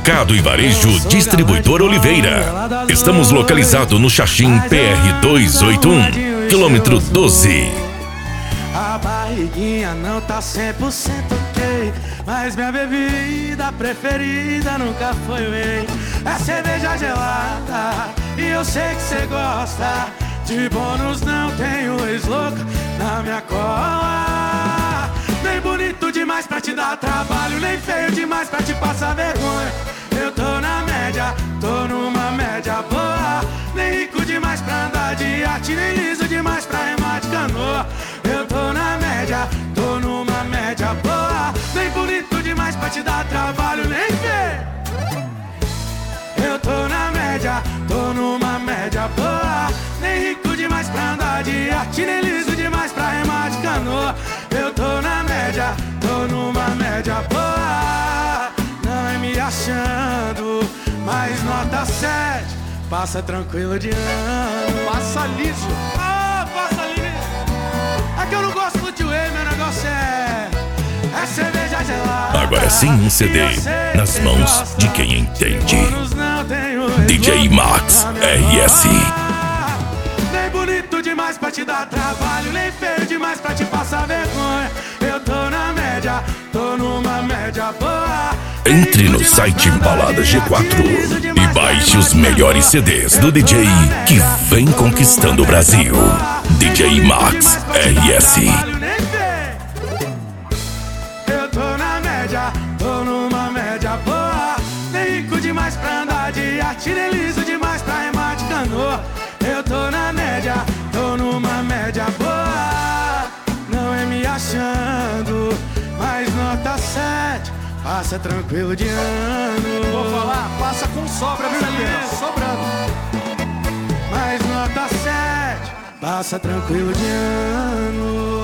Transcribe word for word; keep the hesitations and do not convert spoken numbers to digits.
Atacado e Varejo Distribuidor Oliveira. Estamos localizados no Xaxim P R duzentos e oitenta e um, quilômetro doze. A barriguinha não tá cem por cento ok, mas minha bebida preferida nunca foi whey. É cerveja gelada e eu sei que cê gosta. De bônus não tenho ex-louca na minha cola. Nem bonito demais pra te dar trabalho, nem feio demais pra te passar vergonha. Eu tô na média, tô numa média boa. Nem rico demais pra andar de arte, nem liso demais pra remar de canoa. Eu tô na média, tô numa média boa. Nem bonito demais pra te dar trabalho, nem feio. Eu tô na média, tô numa média boa. Nem rico demais pra andar de arte, nem liso demais pra remar de canoa. Eu tô na média, tô numa média boa. Não é me achando, mas nota sete. Passa tranquilo de ano. Passa liso. Ah, passa liso. É que eu não gosto de whey, meu negócio é... é cerveja gelada. Agora sim um C D nas mãos de quem entende. D J Max R S. Nem bonito demais pra te dar trabalho, nem feio demais pra te passar vergonha. Eu tô na média, tô numa média boa. Entre no site Balada G quatro e baixe os melhores C Ds do D J que vem conquistando o Brasil. D J Max R S. Eu tô na média, tô numa média boa. Nem rico demais pra andar de arte, nem liso demais pra remar de canoa. Eu tô na média, tô numa média boa. Não é me achando, mas nota sete. Passa tranquilo de ano. Vou falar, passa com sobra, viu, Elias? Sobrando. Mas nota sete. Passa tranquilo de ano.